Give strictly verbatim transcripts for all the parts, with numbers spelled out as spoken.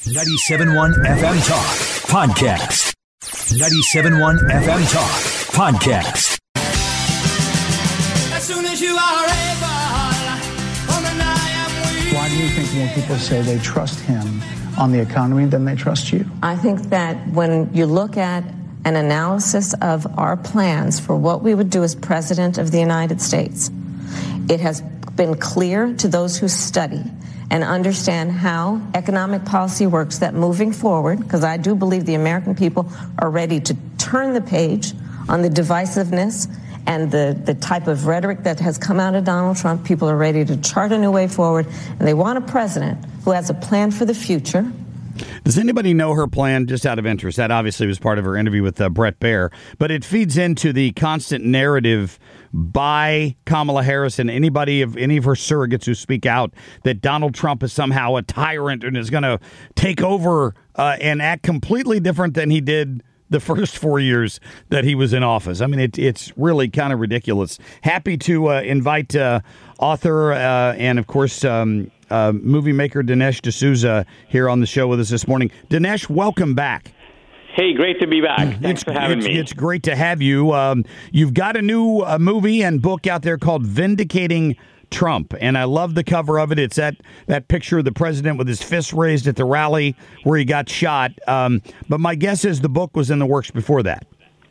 ninety-seven point one F M Talk Podcast. ninety-seven point one F M Talk Podcast. As soon as you are able, woman, I am weak. Why do you think more people say they trust him on the economy than they trust you? I think that when you look at an analysis of our plans for what we would do as President of the United States, it has been clear to those who study and understand how economic policy works that moving forward, because I do believe the American people are ready to turn the page on the divisiveness and the, the type of rhetoric that has come out of Donald Trump. People are ready to chart a new way forward, and they want a president who has a plan for the future. Does anybody know her plan, just out of interest? That obviously was part of her interview with uh, Bret Baier, but it feeds into the constant narrative by Kamala Harris and anybody of any of her surrogates who speak out that Donald Trump is somehow a tyrant and is going to take over uh, and act completely different than he did the first four years that he was in office. I mean, it, it's really kind of ridiculous. Happy to uh, invite uh, author uh, and, of course, um, uh, movie maker Dinesh D'Souza here on the show with us this morning. Dinesh, welcome back. Hey, great to be back. Thanks it's, for having it's, me. It's great to have you. Um, you've got a new uh, movie and book out there called Vindicating Trump, and I love the cover of it. It's that, that picture of the president with his fist raised at the rally where he got shot. Um, but my guess is the book was in the works before that.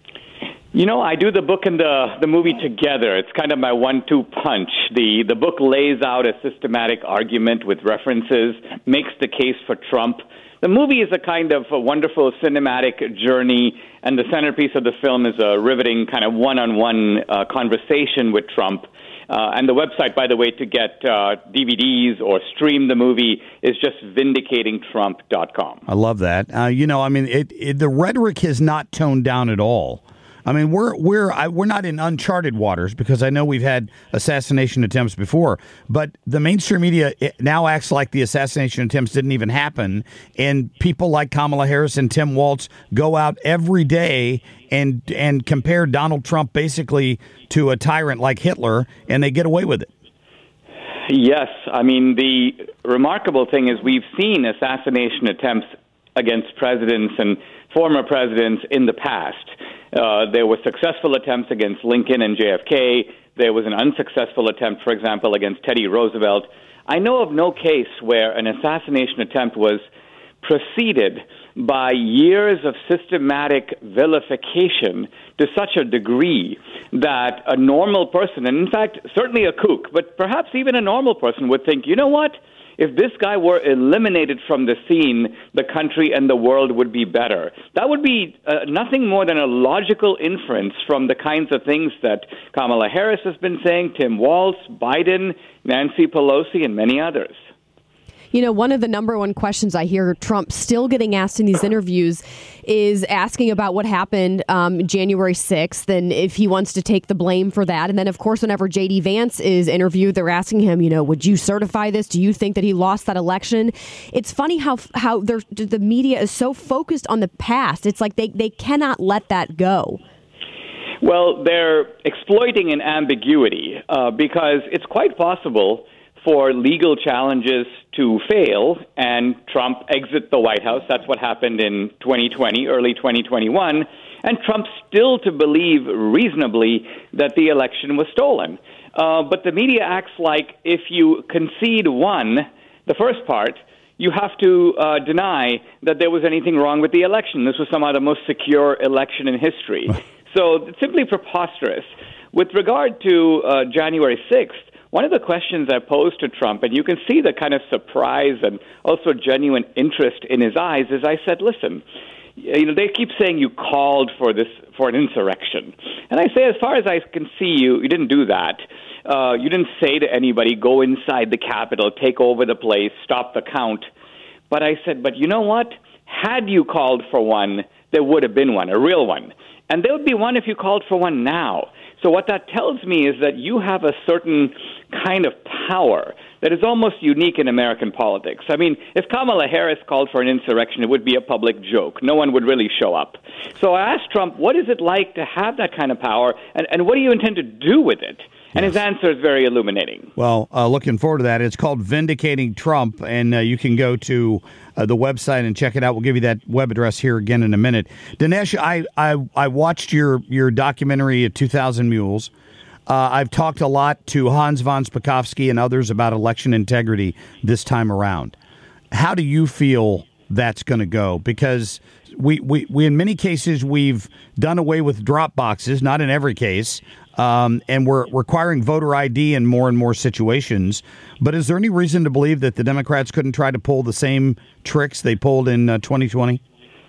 You know, I do the book and the, the movie together. It's kind of my one two punch. The, the book lays out a systematic argument with references, makes the case for Trump. The movie is a kind of a wonderful cinematic journey, and the centerpiece of the film is a riveting kind of one-on-one uh, conversation with Trump. Uh, and the website, by the way, to get uh, D V Ds or stream the movie is just vindicating trump dot com. I love that. Uh, you know, I mean, it, it, the rhetoric has not toned down at all. I mean, we're we're I, we're not in uncharted waters because I know we've had assassination attempts before, but the mainstream media now acts like the assassination attempts didn't even happen, and people like Kamala Harris and Tim Walz go out every day and and compare Donald Trump basically to a tyrant like Hitler, and they get away with it. Yes, I mean, the remarkable thing is we've seen assassination attempts against presidents and former presidents in the past. Uh, there were successful attempts against Lincoln and J F K. There was an unsuccessful attempt, for example, against Teddy Roosevelt. I know of no case where an assassination attempt was preceded by years of systematic vilification to such a degree that a normal person, and in fact, certainly a kook, but perhaps even a normal person would think, you know what? If this guy were eliminated from the scene, the country and the world would be better. That would be uh, nothing more than a logical inference from the kinds of things that Kamala Harris has been saying, Tim Walz, Biden, Nancy Pelosi, and many others. You know, one of the number one questions I hear Trump still getting asked in these interviews is asking about what happened um, January sixth and if he wants to take the blame for that. And then, of course, whenever J D Vance is interviewed, they're asking him, you know, would you certify this? Do you think that he lost that election? It's funny how how the media is so focused on the past. It's like they, they cannot let that go. Well, they're exploiting an ambiguity uh, because it's quite possible for legal challenges to fail and Trump exit the White House. That's what happened in twenty twenty, early twenty twenty-one, and Trump still to believe reasonably that the election was stolen. Uh, but the media acts like if you concede one, the first part, you have to uh, deny that there was anything wrong with the election. This was somehow the most secure election in history. So it's simply preposterous. With regard to uh, January sixth, one of the questions I posed to Trump, and you can see the kind of surprise and also genuine interest in his eyes, is I said, listen, you know, they keep saying you called for this, for an insurrection. And I say, as far as I can see you, you didn't do that. Uh, you didn't say to anybody, go inside the Capitol, take over the place, stop the count. But I said, but you know what? Had you called for one, there would have been one, a real one. And there would be one if you called for one now. So what that tells me is that you have a certain kind of power that is almost unique in American politics. I mean, if Kamala Harris called for an insurrection, it would be a public joke. No one would really show up. So I asked Trump, what is it like to have that kind of power, and, and what do you intend to do with it? And Yes. his answer is very illuminating. Well, uh, looking forward to that. It's called Vindicating Trump, and uh, you can go to uh, the website and check it out. We'll give you that web address here again in a minute. Dinesh, I I, I watched your, your documentary, two thousand Mules. Uh, I've talked a lot to Hans von Spakovsky and others about election integrity this time around. How do you feel that's going to go? Because we, we, we, in many cases, we've done away with drop boxes, not in every case, um, and we're requiring voter I D in more and more situations. But is there any reason to believe that the Democrats couldn't try to pull the same tricks they pulled in uh, twenty twenty?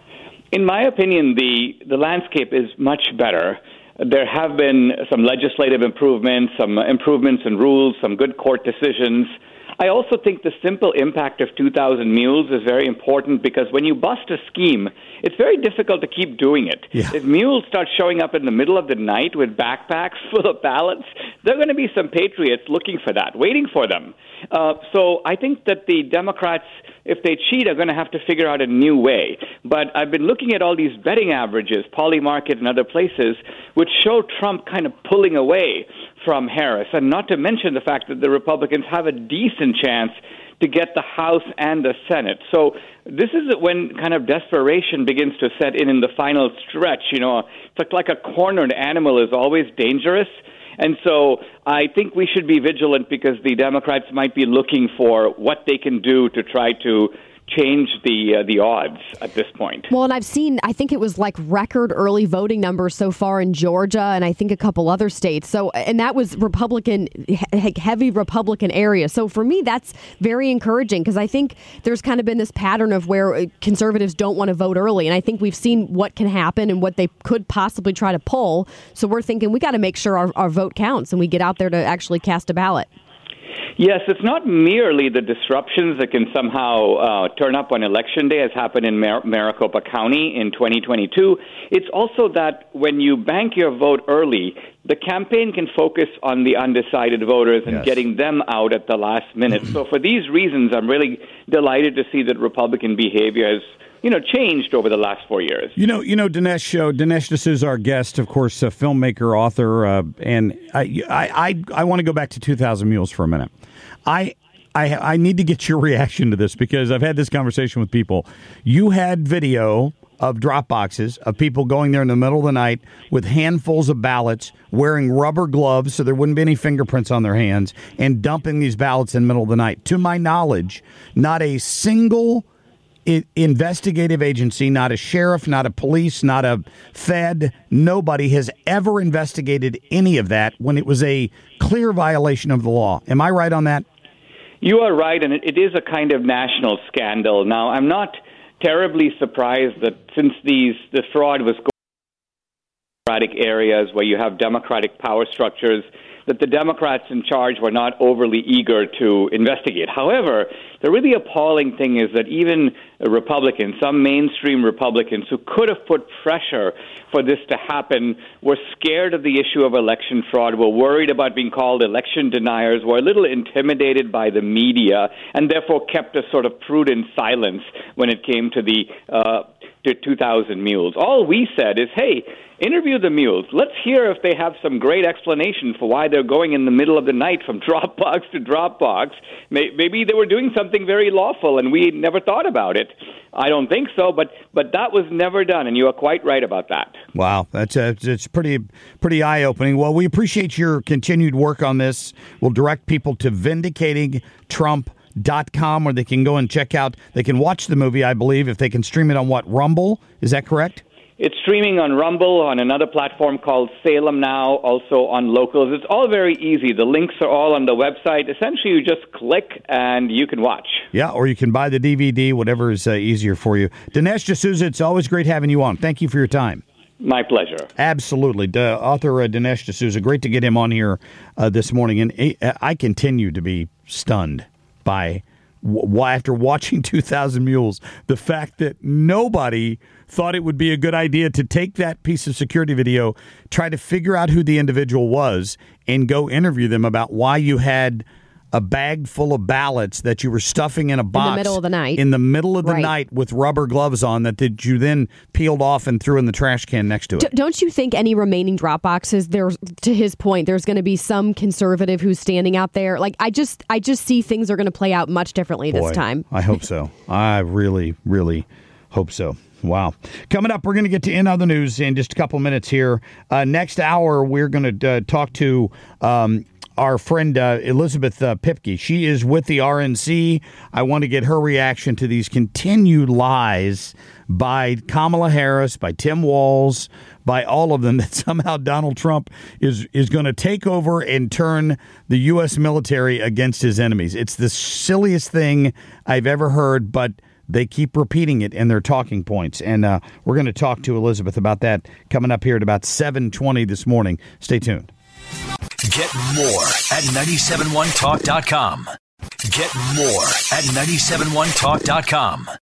In my opinion, the, the landscape is much better. There have been some legislative improvements, some improvements in rules, some good court decisions. I also think the simple impact of two thousand Mules is very important because when you bust a scheme, it's very difficult to keep doing it. Yeah. If mules start showing up in the middle of the night with backpacks full of ballots, there are going to be some patriots looking for that, waiting for them. Uh, so I think that the Democrats, if they cheat, are going to have to figure out a new way. But I've been looking at all these betting averages, Polymarket and other places, which show Trump kind of pulling away from Harris, and not to mention the fact that the Republicans have a decent chance to get the House and the Senate. So this is when kind of desperation begins to set in in the final stretch. You know, it's like a cornered animal is always dangerous. And so I think we should be vigilant because the Democrats might be looking for what they can do to try to change the uh, the odds at this point. Well, and I've seen, I think it was like record early voting numbers so far in Georgia and I think a couple other states. So, and that was Republican, he- heavy Republican area. So for me, that's very encouraging because I think there's kind of been this pattern of where conservatives don't want to vote early. And I think we've seen what can happen and what they could possibly try to pull. So we're thinking we got to make sure our, our vote counts and we get out there to actually cast a ballot. Yes, it's not merely the disruptions that can somehow uh, turn up on Election Day, as happened in Mar- Maricopa County in twenty twenty-two. It's also that when you bank your vote early, the campaign can focus on the undecided voters and Yes. getting them out at the last minute. So for these reasons, I'm really delighted to see that Republican behavior has you know, changed over the last four years. You know, you know, Dinesh, show Dinesh D'Souza, our guest, of course, a filmmaker, author, uh, and I, I, I, I want to go back to two thousand Mules for a minute. I, I, I need to get your reaction to this because I've had this conversation with people. You had video of drop boxes of people going there in the middle of the night with handfuls of ballots, wearing rubber gloves so there wouldn't be any fingerprints on their hands, and dumping these ballots in the middle of the night. To my knowledge, not a single I- investigative agency, not a sheriff, not a police, not a Fed, nobody has ever investigated any of that when it was a clear violation of the law. Am I right on that? You are right, and it, it is a kind of national scandal. Now, I'm not terribly surprised that since these the fraud was going in Democratic areas where you have Democratic power structures, that the Democrats in charge were not overly eager to investigate. However, the really appalling thing is that even Republicans, some mainstream Republicans who could have put pressure for this to happen, were scared of the issue of election fraud, were worried about being called election deniers, were a little intimidated by the media, and therefore kept a sort of prudent silence when it came to the uh, to two thousand Mules. All we said is, hey, interview the mules. Let's hear if they have some great explanation for why they're going in the middle of the night from Dropbox to Dropbox. Maybe they were doing something very lawful and we never thought about it. I don't think so, but but that was never done, and you are quite right about that. Wow, that's uh, it's pretty pretty eye-opening. Well, we appreciate your continued work on this. We'll direct people to vindicating trump dot com where they can go and check out. They can watch the movie, I believe, if they can stream it on what, Rumble? Is that correct? It's streaming on Rumble, on another platform called Salem Now, also on Locals. It's all very easy. The links are all on the website. Essentially, you just click and you can watch. Yeah, or you can buy the D V D, whatever is uh, easier for you. Dinesh D'Souza, it's always great having you on. Thank you for your time. My pleasure. Absolutely. Uh, author uh, Dinesh D'Souza, great to get him on here uh, this morning. And uh, I continue to be stunned by, w- after watching two thousand Mules, the fact that nobody thought it would be a good idea to take that piece of security video, try to figure out who the individual was, and go interview them about why you had a bag full of ballots that you were stuffing in a box in the middle of the night, in the middle of the right. night with rubber gloves on that, that you then peeled off and threw in the trash can next to it. D- don't you think any remaining drop boxes, there's, to his point, there's going to be some conservative who's standing out there? Like, I just I just see things are going to play out much differently Boy, this time. I hope so. I really, really hope so. Wow. Coming up, we're going to get to In Other News in just a couple minutes here. Uh, next hour, we're going to uh, talk to um, our friend uh, Elizabeth uh, Pipke. She is with the R N C. I want to get her reaction to these continued lies by Kamala Harris, by Tim Walz, by all of them, that somehow Donald Trump is, is going to take over and turn the U S military against his enemies. It's the silliest thing I've ever heard, but they keep repeating it in their talking points. And uh, we're going to talk to Elizabeth about that coming up here at about seven twenty this morning. Stay tuned. Get more at nine seven one talk dot com. Get more at nine seven one talk dot com.